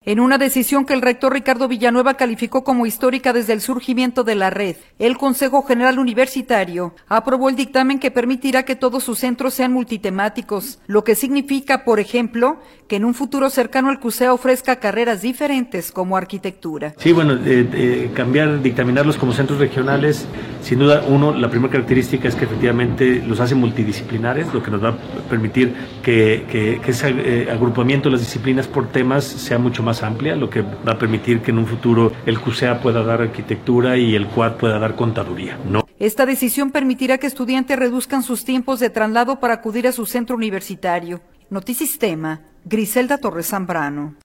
En una decisión que el rector Ricardo Villanueva calificó como histórica desde el surgimiento de la red, el Consejo General Universitario aprobó el dictamen que permitirá que todos sus centros sean multitemáticos, lo que significa, por ejemplo, que en un futuro cercano el CUSEA ofrezca carreras diferentes como arquitectura. Sí, bueno, dictaminarlos como centros regionales, sin duda, la primera característica es que efectivamente los hace multidisciplinares, lo que nos va a permitir que ese agrupamiento de las disciplinas por temas sea mucho más amplia, lo que va a permitir que en un futuro el CUSEA pueda dar arquitectura y el CUAD pueda dar contaduría, ¿no? Esta decisión permitirá que estudiantes reduzcan sus tiempos de traslado para acudir a su centro universitario. Notisistema, Griselda Torres Zambrano.